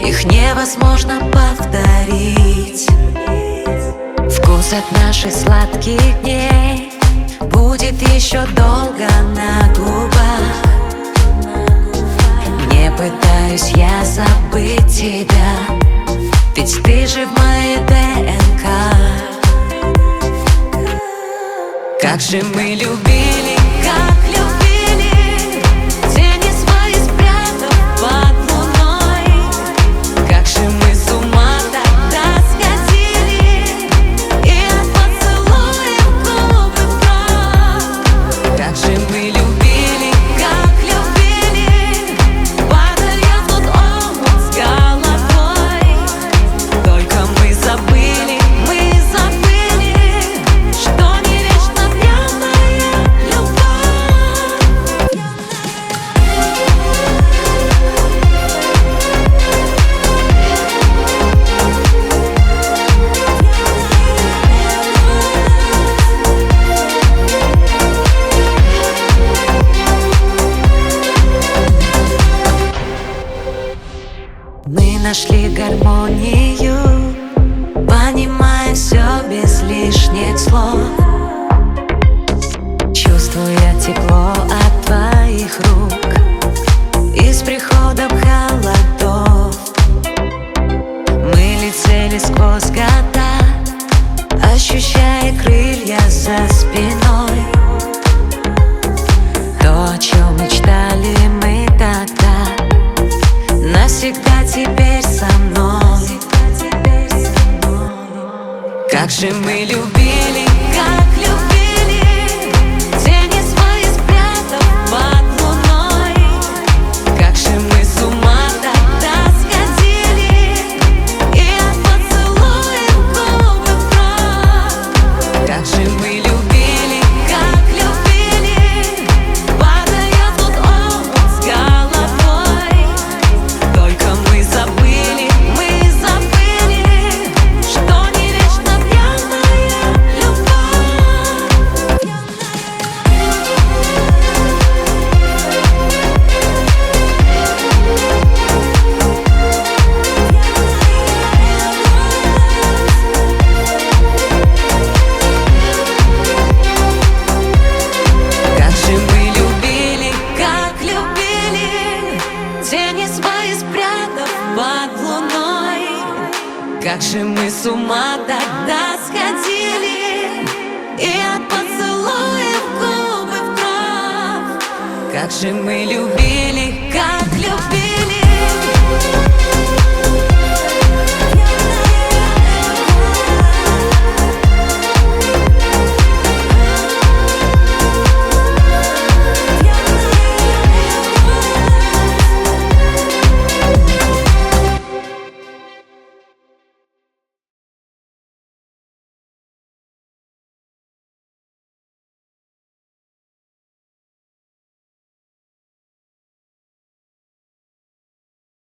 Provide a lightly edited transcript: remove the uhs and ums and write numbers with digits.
их невозможно повторить. Вкус от наших сладких дней будет еще долго на губах. Не пытаюсь я забыть тебя, ведь ты же в моей ДНК. Как же мы любили, как любили, тени свои спрятав под луной. Как же мы с ума тогда сходили, и от поцелуев губы в кровь. Как же мы любили, как любили, падая в тот омут с головой. Только мы забыли, что не вечно пьяная любовь. Мы нашли гармонию, понимая все без лишних слов. Чувствуя тепло от твоих рук и с приходом холодов, мы летели сквозь года, ощущая крылья за спиной. То, о чем мечтали мы тогда, навсегда теперь со мной. Как же мы любили, как любили, тени свои спрятав под луной. Как же мы с ума тогда сходили, и от поцелуев губы в кровь. Как же мы любили, как любили, падая в тот омут с головой. Только мы забыли, что не вечно пьяная любовь. Как же мы любили, как любили, тени свои спрятав под луной. Как же мы с ума тогда сходили, и от поцелуев губы в кровь. Как же мы любили,